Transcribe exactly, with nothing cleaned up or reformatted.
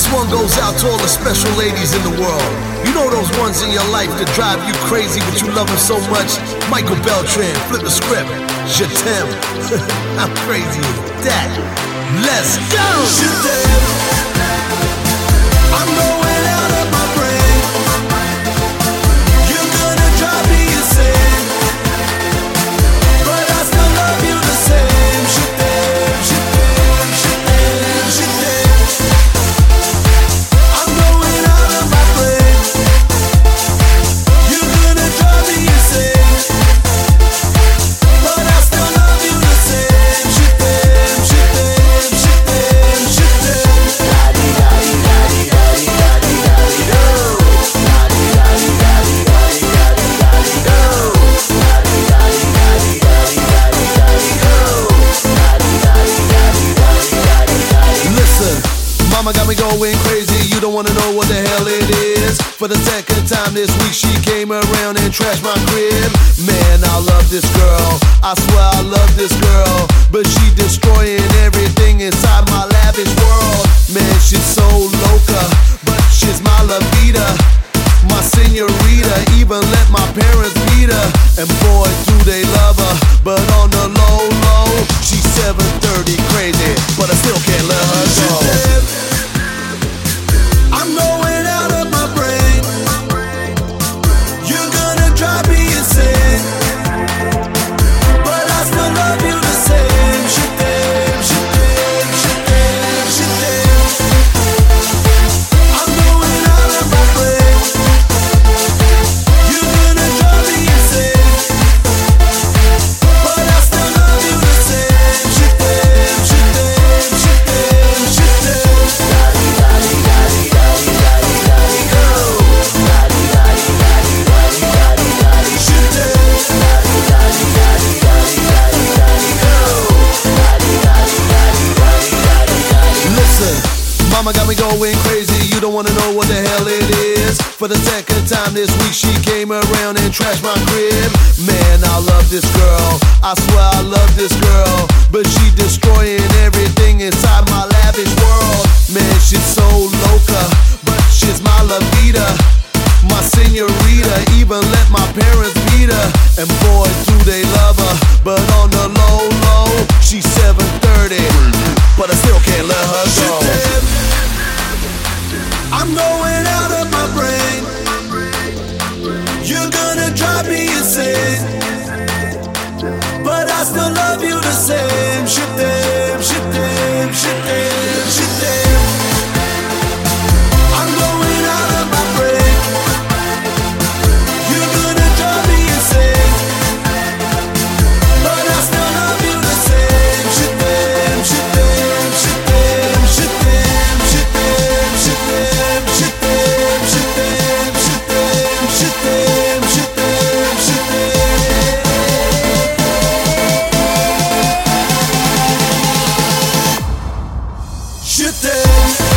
one goes out to all the special ladies in the world. You know those ones in your life that drive you crazy, but you love them so much. Michael Beltran, flip the script. Je t'aime. I'm crazy as that. Let's go! Je t'aime. I'm going out of my brain. You're gonna drive me insane, but I still love you the same. Je t'aime, je t'aime, je t'aime, je t'aime. I'm going out of my brain. You're gonna drive me insane, but I still love you the same. Je t'aime, je t'aime, je t'aime, je t'aime. Daddy, daddy, daddy, daddy, daddy, daddy, go. Daddy, daddy, daddy, daddy, daddy, daddy, go. Daddy, daddy, daddy, daddy, daddy, daddy, go. Daddy, daddy, daddy, daddy, daddy, daddy. Listen, mama got me going crazy. You don't wanna know what the hell it is. For the second time this week she came around and trashed my crib. Man, I love this girl, I swear I love this girl, but she destroying everything inside my lavish world. Man, she's so loca, but she's my la vida, my senorita. Even let my parents meet her, and boy do they love her. But on the low low, she's seven thirty crazy, but I still can't let her go. I'm going out of my brain. You're gonna drive me insane, but I still love you the same. Je t'aime, je t'aime, je t'aime, je t'aime. I'm going out of my brain. You're gonna drive me insane, but I still love you the same. Je t'aime, je t'aime, je t'aime, je t'aime. Daddy, daddy, daddy, daddy, daddy, daddy, go. Daddy, daddy, daddy, daddy, daddy, daddy, je t'aime. Daddy, daddy, daddy, daddy, daddy, daddy, go. Daddy, daddy, daddy, daddy, daddy, daddy. Listen, mama got me going crazy. You don't wanna know what the hell it is. For the second time this week she came around and trashed my crib. Man, I love this girl, I swear I love this girl, but she destroying everything inside my lavish world. Man, she's so loca, but she's my la vida, my senorita. Even let my parents meet her, and boy do they love her. But on the low low, she's seven thirty, but I still can't let her go. I'm going out of my brain. You're gonna drive me insane, but I still love you the same. Je t'aime, je t'aime, je t'aime, je t'aime. I'm going out of my brain. You're gonna drive me insane, but I still love you the same. Je t'aime, je t'aime, je t'aime, je t'aime, je t'aime, je t'aime, je t'aime, je t'aime, je t'aime, je t'aime, je t'aime, je t'aime. Je t'aime.